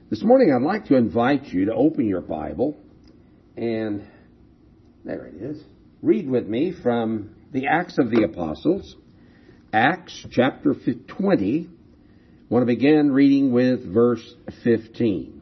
This morning I'd like to invite you to open your Bible, and there it is. Read with me from the Acts of the Apostles, Acts chapter 20. I want to begin reading with verse 15.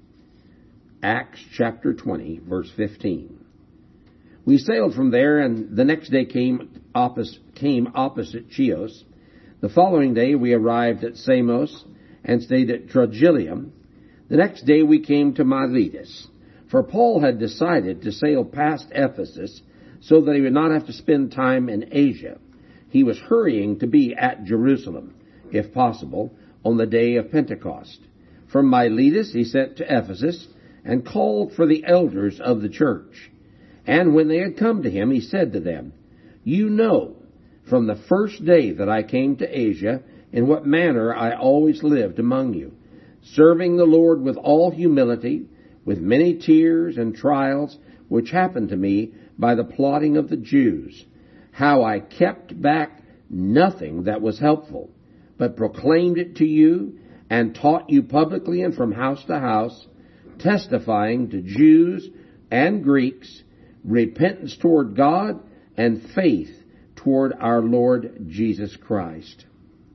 Acts chapter 20, verse 15. We sailed from there, and the next day came opposite Chios. The following day we arrived at Samos and stayed at Trogyllium. The next day we came to Miletus, for Paul had decided to sail past Ephesus so that he would not have to spend time in Asia. He was hurrying to be at Jerusalem, if possible, on the day of Pentecost. From Miletus he sent to Ephesus and called for the elders of the church. And when they had come to him, he said to them, "You know from the first day that I came to Asia in what manner I always lived among you, serving the Lord with all humility, with many tears and trials, which happened to me by the plotting of the Jews, how I kept back nothing that was helpful, but proclaimed it to you and taught you publicly and from house to house, testifying to Jews and Greeks repentance toward God and faith toward our Lord Jesus Christ."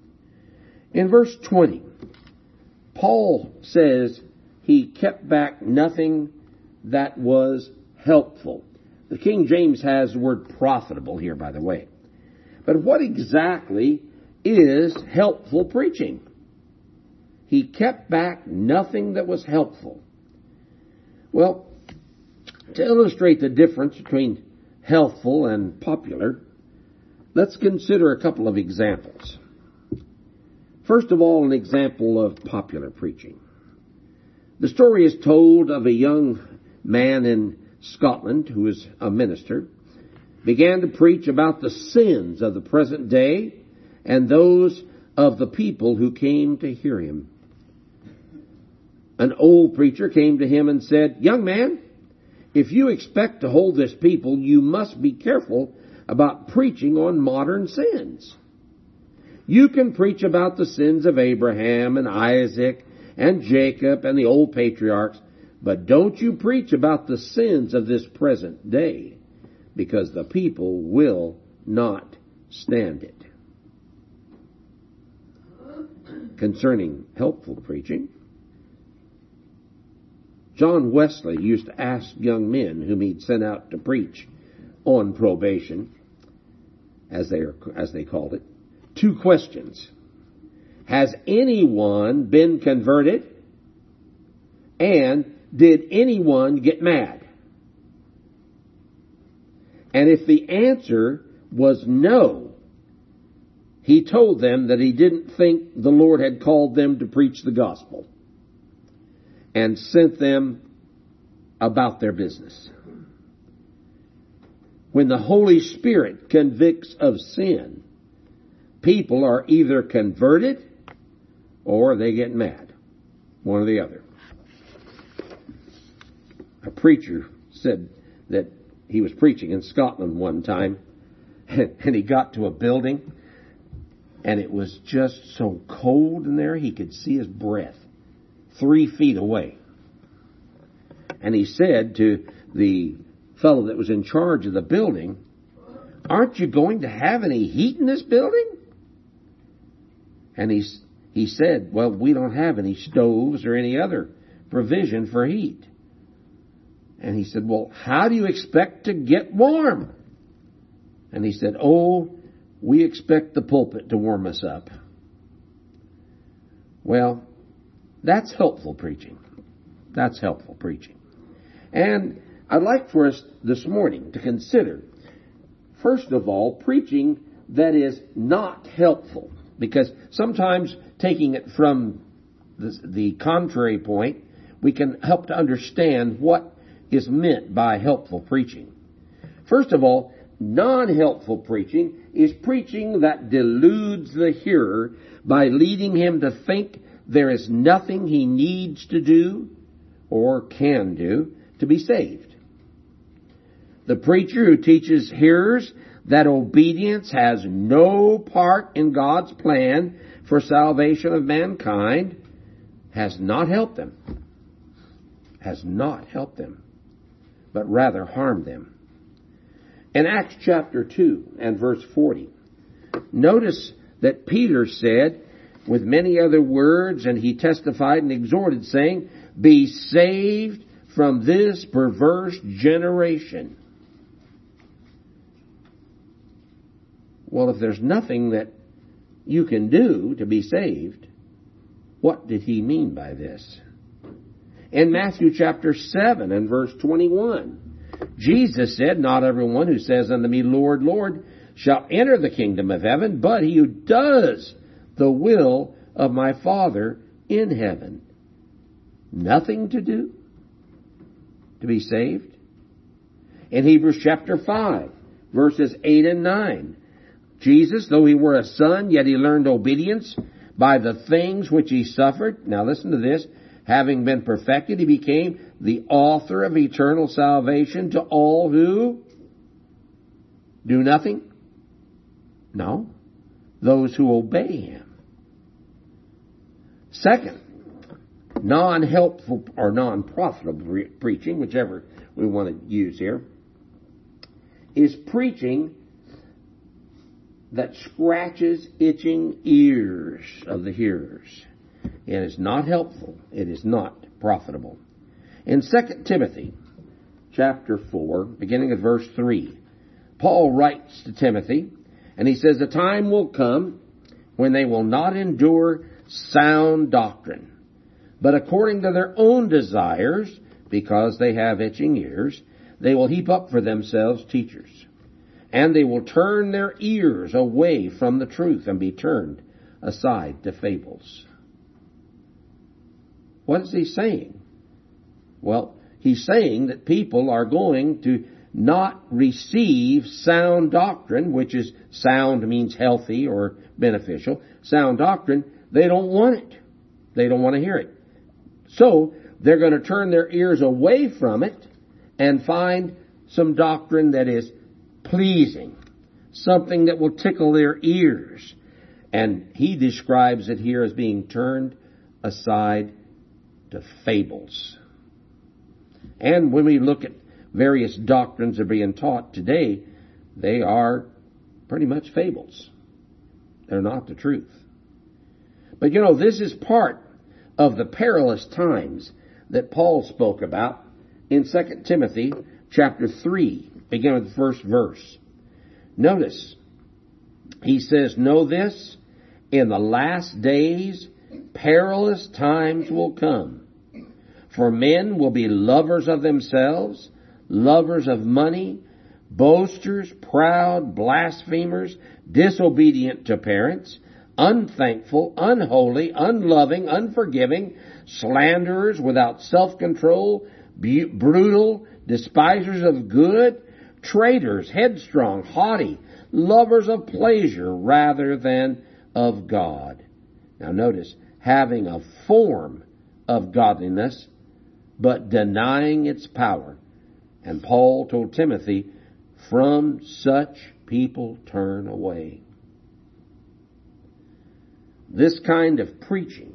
In verse 20, Paul says he kept back nothing that was helpful. The King James has the word profitable here, by the way. But what exactly is helpful preaching? He kept back nothing that was helpful. Well, to illustrate the difference between helpful and popular, let's consider a couple of examples. First of all, an example of popular preaching. The story is told of a young man in Scotland who is a minister, began to preach about the sins of the present day and those of the people who came to hear him. An old preacher came to him and said, "Young man, if you expect to hold this people, you must be careful about preaching on modern sins. You can preach about the sins of Abraham and Isaac and Jacob and the old patriarchs, but don't you preach about the sins of this present day, because the people will not stand it." Concerning helpful preaching, John Wesley used to ask young men whom he'd sent out to preach on probation, as they called it, two questions. Has anyone been converted? And did anyone get mad? And if the answer was no, he told them that he didn't think the Lord had called them to preach the gospel, and sent them about their business. When the Holy Spirit convicts of sin, people are either converted or they get mad. One or the other. A preacher said that he was preaching in Scotland one time, and he got to a building, and it was just so cold in there he could see his breath 3 feet away. And he said to the fellow that was in charge of the building, "Aren't you going to have any heat in this building?" And he said, "Well, we don't have any stoves or any other provision for heat." And he said, "Well, how do you expect to get warm?" And he said, "Oh, we expect the pulpit to warm us up." Well, that's helpful preaching. That's helpful preaching. And I'd like for us this morning to consider, first of all, preaching that is not helpful. Because sometimes taking it from the contrary point, we can help to understand what is meant by helpful preaching. First of all, non-helpful preaching is preaching that deludes the hearer by leading him to think there is nothing he needs to do or can do to be saved. The preacher who teaches hearers that obedience has no part in God's plan for salvation of mankind has not helped them. has not helped them, but rather harmed them. In Acts chapter 2 and verse 40, notice that Peter said, with many other words, and he testified and exhorted, saying, "Be saved from this perverse generation." Well, if there's nothing that you can do to be saved, what did he mean by this? In Matthew chapter 7 and verse 21, Jesus said, "Not everyone who says unto me, Lord, Lord, shall enter the kingdom of heaven, but he who does the will of my Father in heaven." Nothing to do to be saved. In Hebrews chapter 5, verses 8 and 9, Jesus, though he were a son, yet he learned obedience by the things which he suffered. Now listen to this. Having been perfected, he became the author of eternal salvation to all who do nothing. No, those who obey him. Second, non-helpful or non-profitable preaching, whichever we want to use here, is preaching that scratches itching ears of the hearers. It is not helpful. It is not profitable. In 2 Timothy chapter 4, beginning at verse 3, Paul writes to Timothy, and he says, "The time will come when they will not endure sound doctrine, but according to their own desires, because they have itching ears, they will heap up for themselves teachers. And they will turn their ears away from the truth and be turned aside to fables." What is he saying? Well, he's saying that people are going to not receive sound doctrine, which is sound means healthy or beneficial. Sound doctrine, they don't want it. They don't want to hear it. So they're going to turn their ears away from it and find some doctrine that is pleasing, something that will tickle their ears. And he describes it here as being turned aside to fables. And when we look at various doctrines that are being taught today, they are pretty much fables. They're not the truth. But you know, this is part of the perilous times that Paul spoke about in 2 Timothy chapter 3, beginning with the first verse. Notice, he says, "Know this, in the last days perilous times will come. For men will be lovers of themselves, lovers of money, boasters, proud, blasphemers, disobedient to parents, unthankful, unholy, unloving, unforgiving, slanderers, without self-control, brutal, despisers of good, traitors, headstrong, haughty, lovers of pleasure rather than of God." Now notice, having a form of godliness, but denying its power. And Paul told Timothy, "From such people turn away." This kind of preaching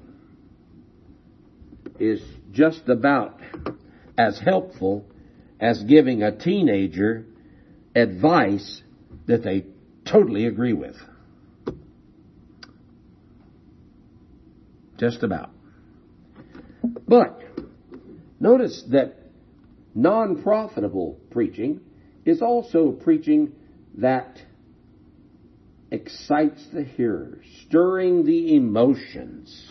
is just about as helpful as giving a teenager advice that they totally agree with. Just about. But notice that non-profitable preaching is also preaching that excites the hearers, stirring the emotions.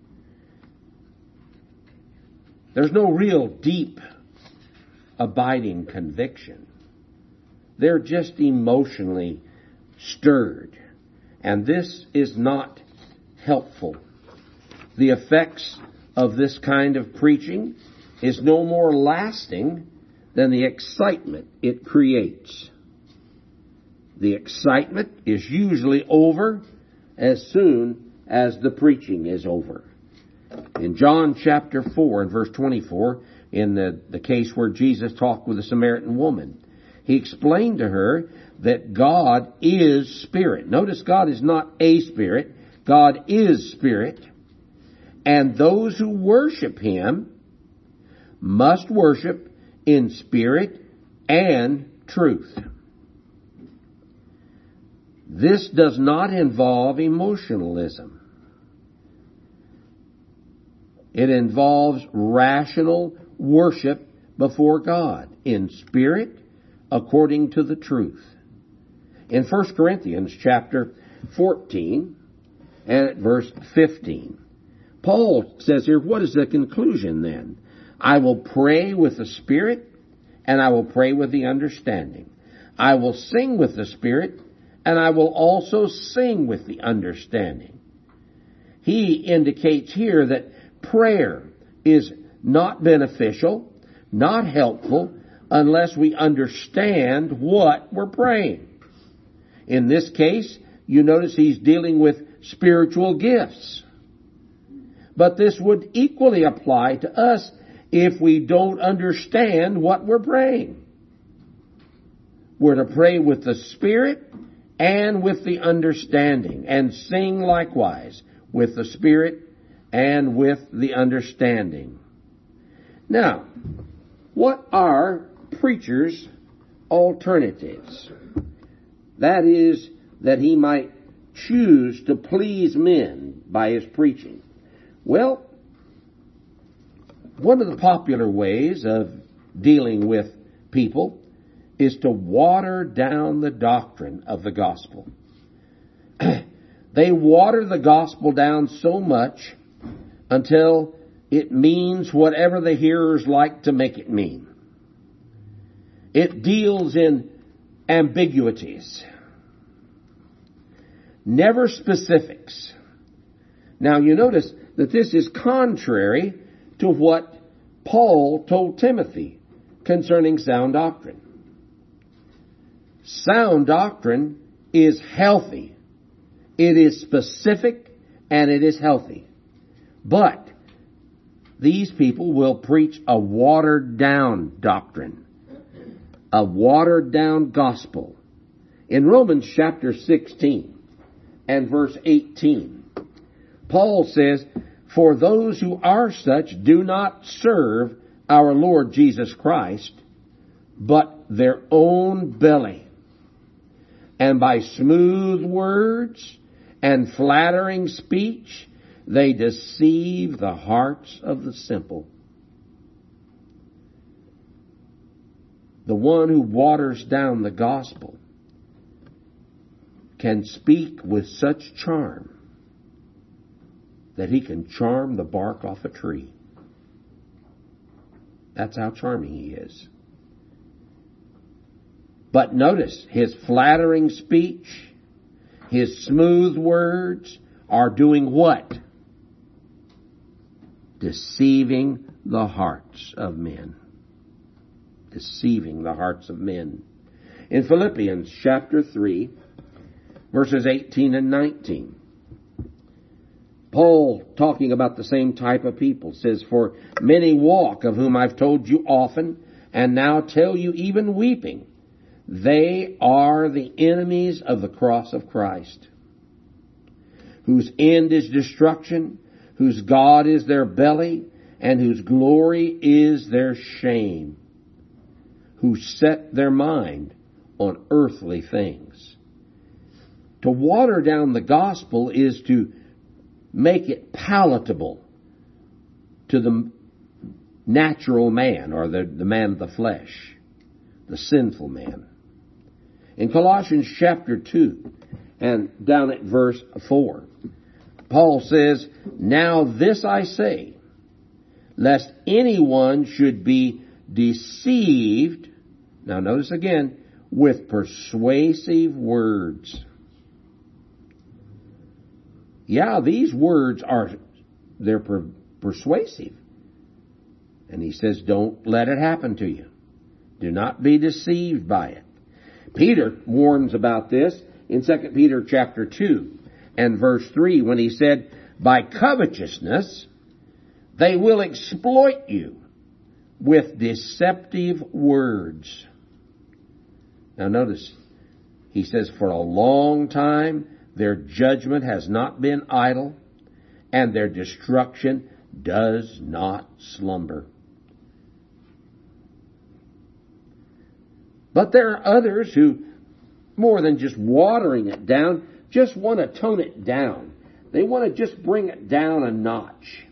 There's no real deep, abiding conviction. They're just emotionally stirred. And this is not helpful. The effects of this kind of preaching is no more lasting than the excitement it creates. The excitement is usually over as soon as the preaching is over. In John chapter 4 and verse 24, in the case where Jesus talked with the Samaritan woman, he explained to her that God is spirit. Notice, God is not a spirit. God is spirit. And those who worship him must worship in spirit and truth. This does not involve emotionalism. It involves rational worship before God in spirit according to the truth. In 1 Corinthians chapter 14 and at verse 15, Paul says here, what is the conclusion then? I will pray with the Spirit, and I will pray with the understanding. I will sing with the Spirit, and I will also sing with the understanding. He indicates here that prayer is not beneficial, not helpful, unless we understand what we're praying. In this case, you notice he's dealing with spiritual gifts. But this would equally apply to us if we don't understand what we're praying. We're to pray with the Spirit and with the understanding, and sing likewise with the Spirit and with the understanding. Now, what are preachers' alternatives? That is, that he might choose to please men by his preaching. Well, one of the popular ways of dealing with people is to water down the doctrine of the gospel. They water the gospel down so much until it means whatever the hearers like to make it mean. It deals in ambiguities, never specifics. Now you notice that this is contrary to what Paul told Timothy concerning sound doctrine. Sound doctrine is healthy. It is specific and it is healthy. But these people will preach a watered down doctrine, a watered down gospel. In Romans chapter 16 and verse 18, Paul says, "For those who are such do not serve our Lord Jesus Christ, but their own belly. And by smooth words and flattering speech, they deceive the hearts of the simple." The one who waters down the gospel can speak with such charm that he can charm the bark off a tree. That's how charming he is. But notice, his flattering speech, his smooth words are doing what? Deceiving the hearts of men. Deceiving the hearts of men. In Philippians chapter 3, verses 18 and 19, Paul, talking about the same type of people, says, "For many walk, of whom I've told you often, and now tell you even weeping, they are the enemies of the cross of Christ, whose end is destruction, whose God is their belly, and whose glory is their shame, who set their mind on earthly things." To water down the gospel is to make it palatable to the natural man, or the man of the flesh, the sinful man. In Colossians chapter 2 and down at verse 4, Paul says, "Now this I say, lest anyone should be deceived," now notice again, "with persuasive words." Yeah, these words they're persuasive. And he says, don't let it happen to you. Do not be deceived by it. Peter warns about this in 2 Peter chapter 2 and verse 3 when he said, "By covetousness they will exploit you with deceptive words." Now notice, he says, "For a long time their judgment has not been idle, and their destruction does not slumber." But there are others who, more than just watering it down, just want to tone it down. They want to just bring it down a notch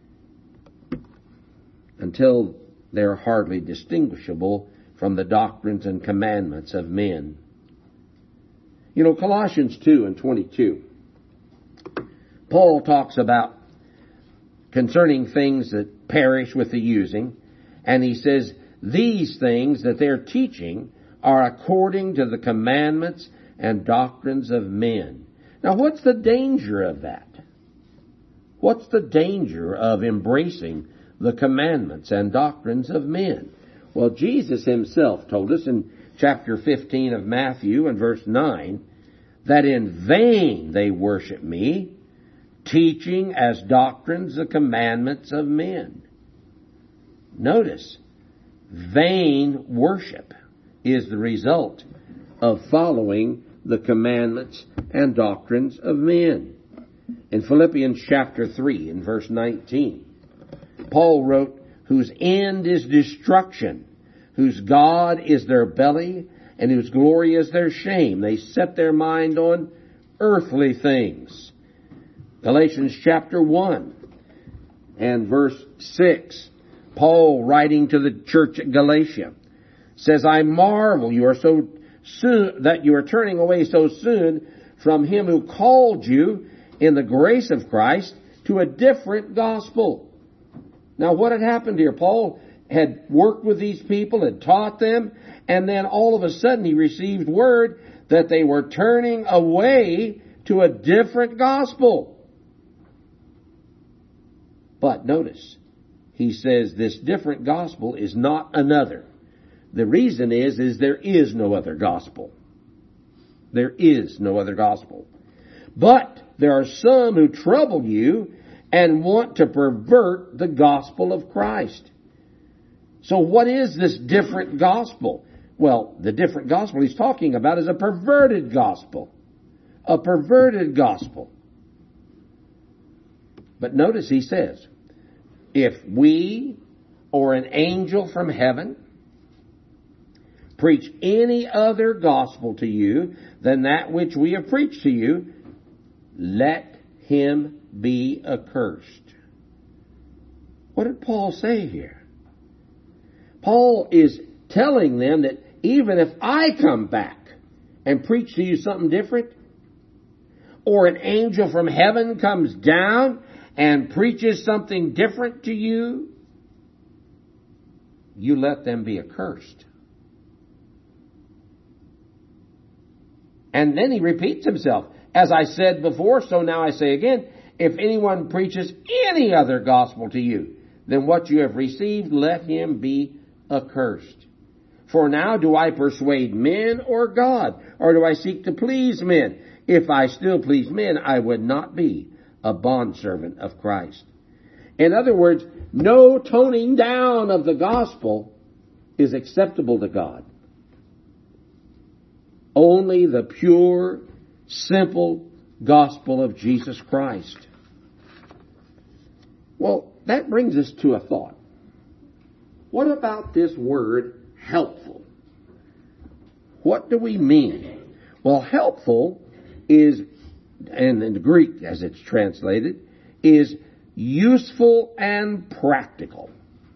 until they're hardly distinguishable from the doctrines and commandments of men. You know, Colossians 2 and 22, Paul talks about concerning things that perish with the using, and he says, these things that they're teaching are according to the commandments and doctrines of men. Now, what's the danger of that? What's the danger of embracing the commandments and doctrines of men? Well, Jesus himself told us in chapter 15 of Matthew and verse 9 that in vain they worship me, teaching as doctrines the commandments of men. Notice, vain worship is the result of following the commandments and doctrines of men. In Philippians chapter 3 and verse 19, Paul wrote, whose end is destruction, whose God is their belly, and whose glory is their shame. They set their mind on earthly things. Galatians chapter 1 and verse 6, Paul, writing to the church at Galatia, says, I marvel you are so soon that you are turning away so soon from him who called you in the grace of Christ to a different gospel. Now, what had happened here? Paul had worked with these people, had taught them, and then all of a sudden he received word that they were turning away to a different gospel. But notice, he says this different gospel is not another. The reason is there is no other gospel. There is no other gospel. But there are some who trouble you and want to pervert the gospel of Christ. So what is this different gospel? Well, the different gospel he's talking about is a perverted gospel. A perverted gospel. But notice he says, if we or an angel from heaven preach any other gospel to you than that which we have preached to you, let him be accursed. What did Paul say here? Paul is telling them that even if I come back and preach to you something different, or an angel from heaven comes down and preaches something different to you, you let them be accursed. And then he repeats himself. As I said before, so now I say again, if anyone preaches any other gospel to you than what you have received, let him be accursed. For now do I persuade men or God, or do I seek to please men? If I still please men, I would not be a bondservant of Christ. In other words, no toning down of the gospel is acceptable to God. Only the pure, simple gospel of Jesus Christ. Well, that brings us to a thought. What about this word helpful? What do we mean? Well, helpful is, and in the Greek as it's translated, is useful and practical.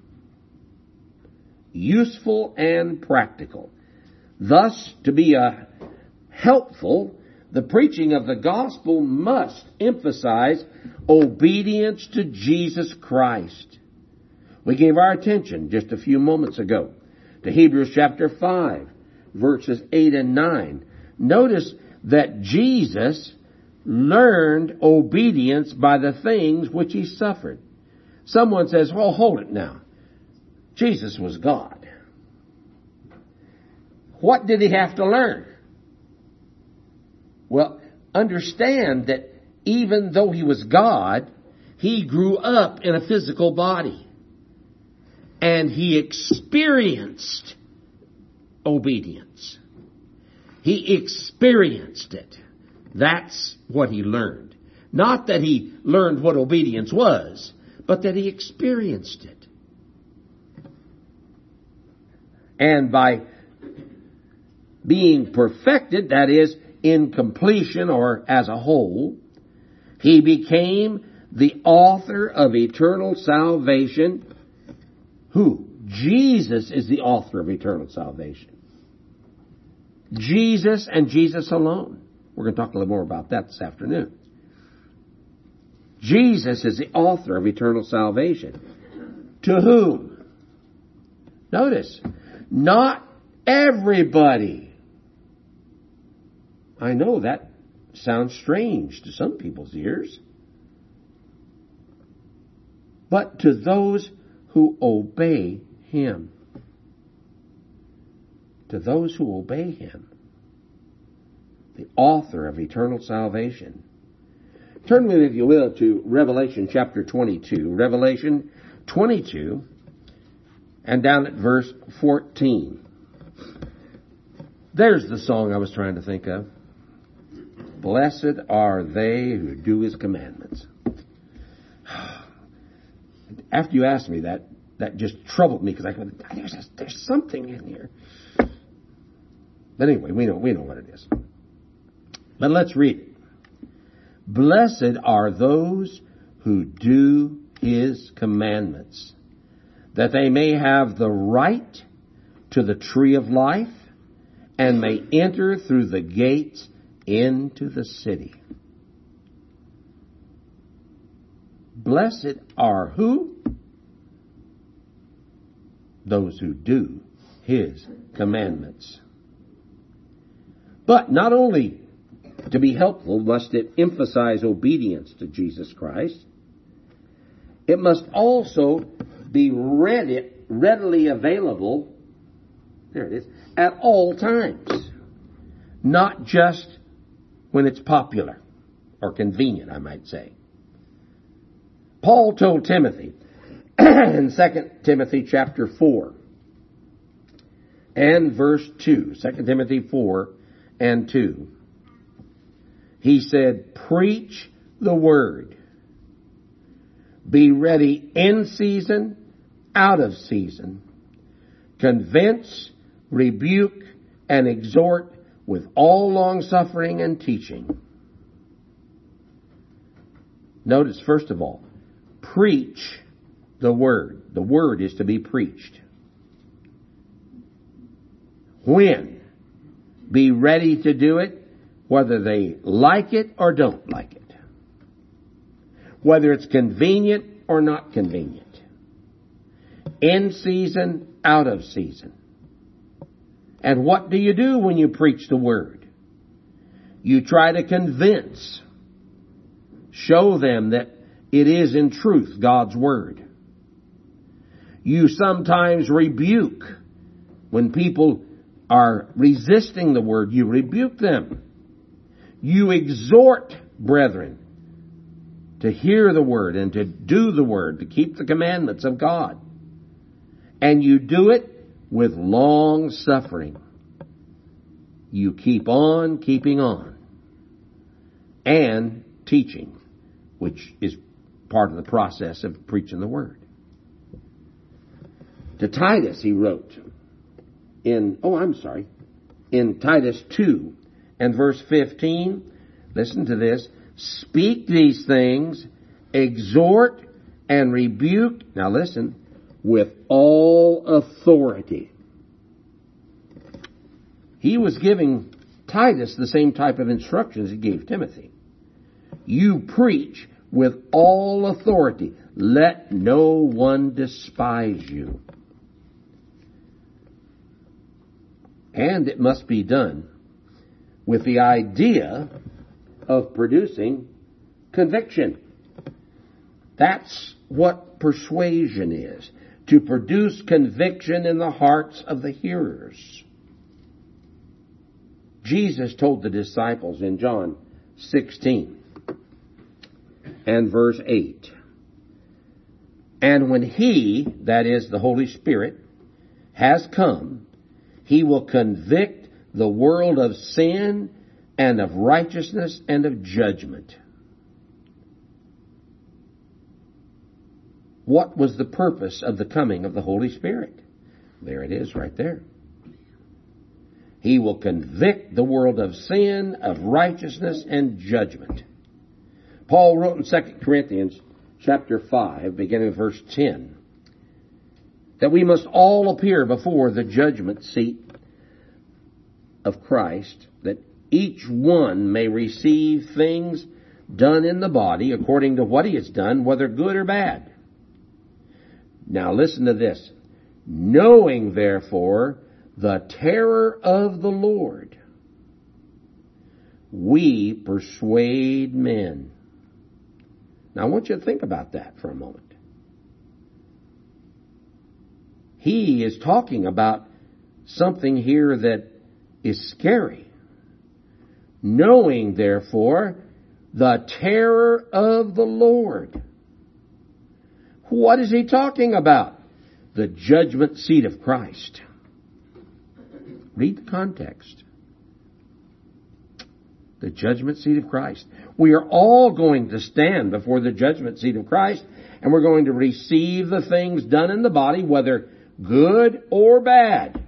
Useful and practical. Thus, to be helpful, the preaching of the gospel must emphasize obedience to Jesus Christ. We gave our attention just a few moments ago to Hebrews chapter 5, verses 8 and 9. Notice that Jesus learned obedience by the things which he suffered. Someone says, well, hold it now. Jesus was God. What did he have to learn? Well, understand that even though he was God, he grew up in a physical body. And he experienced obedience. He experienced it. That's what he learned. Not that he learned what obedience was, but that he experienced it. And by being perfected, that is, in completion or as a whole, he became the author of eternal salvation. Who? Jesus is the author of eternal salvation. Jesus and Jesus alone. We're going to talk a little more about that this afternoon. Jesus is the author of eternal salvation. To whom? Notice, not everybody. I know that sounds strange to some people's ears. But to those who obey Him. To those who obey Him. The author of eternal salvation. Turn with me, if you will, to Revelation chapter 22. Revelation 22 and down at verse 14. There's the song I was trying to think of. Blessed are they who do His commandments. After you asked me that just troubled me because I thought, there's something in here. But anyway, we know what it is. But let's read it. Blessed are those who do His commandments, that they may have the right to the tree of life and may enter through the gates into the city. Blessed are who? Those who do His commandments. But not only to be helpful must it emphasize obedience to Jesus Christ, it must also be readily available, there it is, at all times. Not just when it's popular or convenient, I might say. Paul told Timothy in 2 Timothy chapter 4 and verse 2, 2 Timothy 4 and 2, he said, preach the word. Be ready in season, out of season. Convince, rebuke, and exhort with all long-suffering and teaching. Notice, first of all, preach the word. The word is to be preached. When? Be ready to do it, whether they like it or don't like it. Whether it's convenient or not convenient. In season, out of season. And what do you do when you preach the word? You try to convince. Show them that it is in truth God's word. You sometimes rebuke. When people are resisting the word, you rebuke them. You exhort, brethren, to hear the word and to do the word, to keep the commandments of God. And you do it with long suffering. You keep on keeping on. And teaching, which is part of the process of preaching the word. To Titus he wrote in Titus 2 and verse 15, listen to this, speak these things, exhort and rebuke, now listen, with all authority. He was giving Titus the same type of instructions he gave Timothy. You preach with all authority. Let no one despise you. And it must be done with the idea of producing conviction. That's what persuasion is. To produce conviction in the hearts of the hearers. Jesus told the disciples in John 16 and verse 8, and when He, that is the Holy Spirit, has come, He will convict the world of sin and of righteousness and of judgment. What was the purpose of the coming of the Holy Spirit? There it is right there. He will convict the world of sin, of righteousness, and judgment. Paul wrote in 2 Corinthians chapter 5, beginning with verse 10, that we must all appear before the judgment seat of Christ, that each one may receive things done in the body according to what he has done, whether good or bad. Now listen to this. Knowing, therefore, the terror of the Lord, we persuade men. Now I want you to think about that for a moment. He is talking about something here that is scary. Knowing, therefore, the terror of the Lord. What is he talking about? The judgment seat of Christ. Read the context. The judgment seat of Christ. We are all going to stand before the judgment seat of Christ, and we're going to receive the things done in the body, whether good or bad.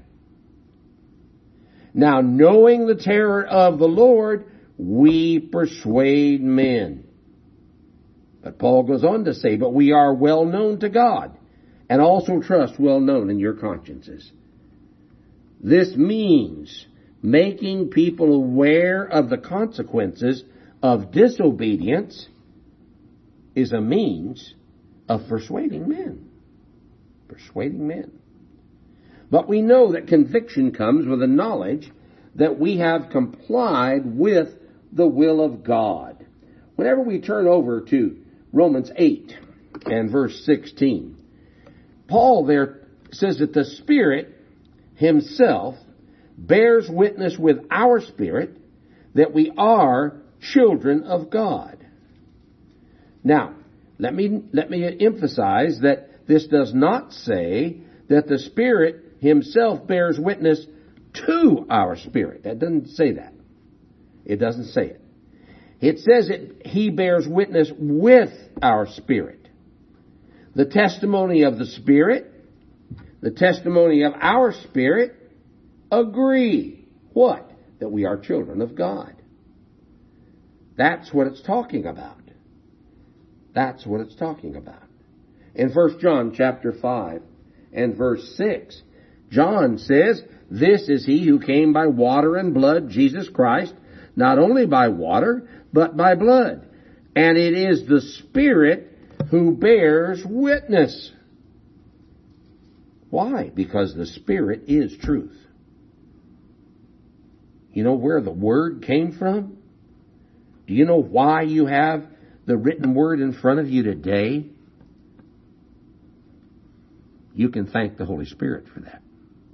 Now, knowing the terror of the Lord, we persuade men. But Paul goes on to say, but we are well known to God, and also trust well known in your consciences. This means making people aware of the consequences of disobedience is a means of persuading men. Persuading men. But we know that conviction comes with the knowledge that we have complied with the will of God. Whenever we turn over to Romans 8 and verse 16, Paul there says that the Spirit Himself bears witness with our spirit that we are children of God. Now, let me emphasize that this does not say that the Spirit Himself bears witness to our spirit. That doesn't say that. It doesn't say it. It says that He bears witness with our spirit. The testimony of the Spirit, the testimony of our spirit agree. What? That we are children of God. That's what it's talking about. That's what it's talking about. In 1 John chapter 5 and verse 6, John says, this is He who came by water and blood, Jesus Christ, not only by water, but by blood. And it is the Spirit who bears witness. Why? Because the Spirit is truth. You know where the Word came from? Do you know why you have the written Word in front of you today? You can thank the Holy Spirit for that.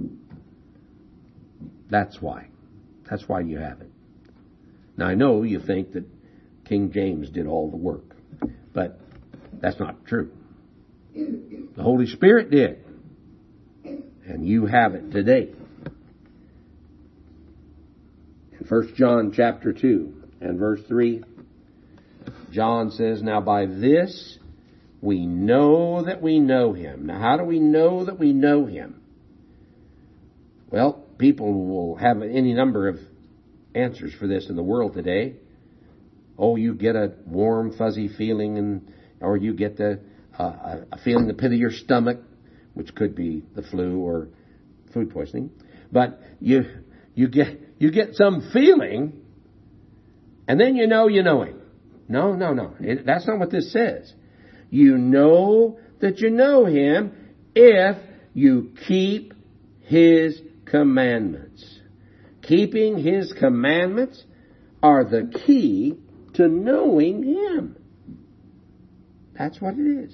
That's why. That's why you have it. Now I know you think that King James did all the work, but that's not true. The Holy Spirit did. And you have it today. In 1 John chapter 2 and verse 3, John says, now by this we know that we know Him. Now how do we know that we know Him? Well, people will have any number of answers for this in the world today. Oh, you get a warm, fuzzy feeling, or you get a feeling in the pit of your stomach, which could be the flu or food poisoning. But you get some feeling, and then you know Him. No. That's not what this says. You know that you know Him if you keep His commandments. Keeping His commandments are the key to knowing Him. That's what it is.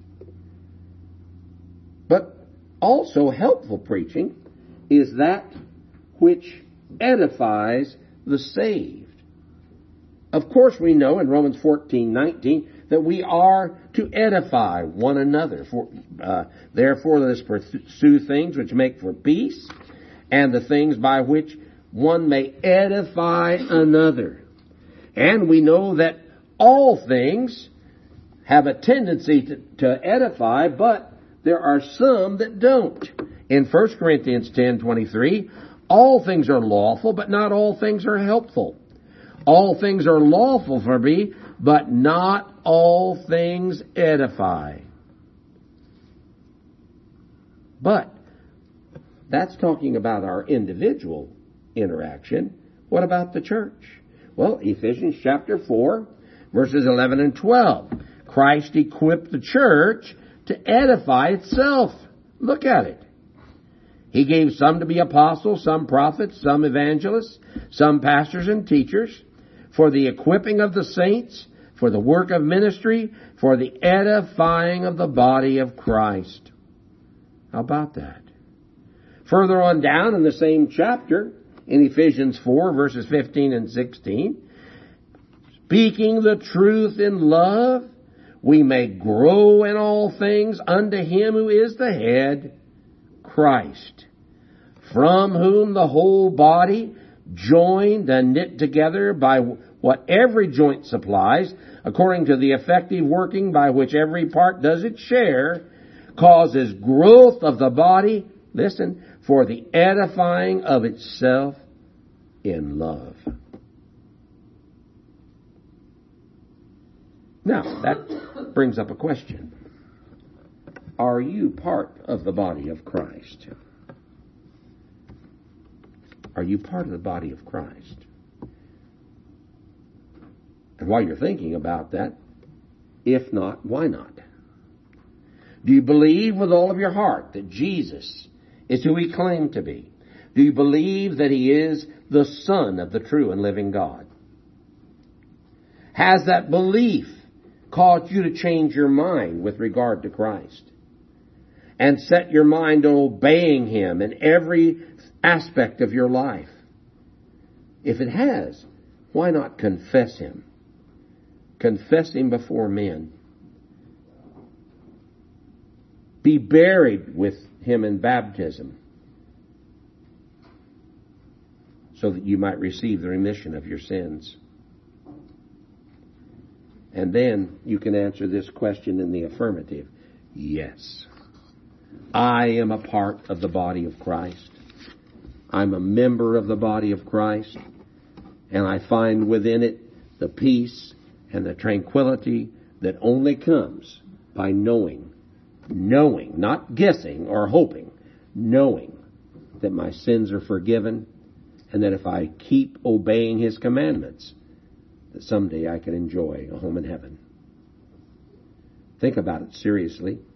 But also helpful preaching is that which edifies the saved. Of course we know in Romans 14:19 that we are to edify one another. Therefore let us pursue things which make for peace, and the things by which one may edify another. And we know that all things have a tendency to edify, but there are some that don't. In 1 Corinthians 10:23, All things are lawful, but not all things are helpful. All things are lawful for me, but not all things edify. But that's talking about our individual interaction. What about the church? Well, Ephesians chapter 4, verses 11 and 12. Christ equipped the church to edify itself. Look at it. He gave some to be apostles, some prophets, some evangelists, some pastors and teachers, for the equipping of the saints, for the work of ministry, for the edifying of the body of Christ. How about that? Further on down in the same chapter, in Ephesians 4, verses 15 and 16, speaking the truth in love, we may grow in all things unto Him who is the head, Christ, from whom the whole body, joined and knit together by what every joint supplies, according to the effective working by which every part does its share, causes growth of the body, listen, for the edifying of itself in love. Now, that brings up a question. Are you part of the body of Christ? Are you part of the body of Christ? And while you're thinking about that, if not, why not? Do you believe with all of your heart that Jesus is who He claimed to be? Do you believe that He is the Son of the true and living God? Has that belief caused you to change your mind with regard to Christ and set your mind on obeying Him in every aspect of your life? If it has, why not confess Him? Confess Him before men. Be buried with Him in baptism so that you might receive the remission of your sins. And then you can answer this question in the affirmative. Yes, I am a part of the body of Christ. I'm a member of the body of Christ. And I find within it the peace and the tranquility that only comes by knowing, not guessing or hoping, knowing that my sins are forgiven and that if I keep obeying His commandments, that someday I can enjoy a home in heaven. Think about it seriously.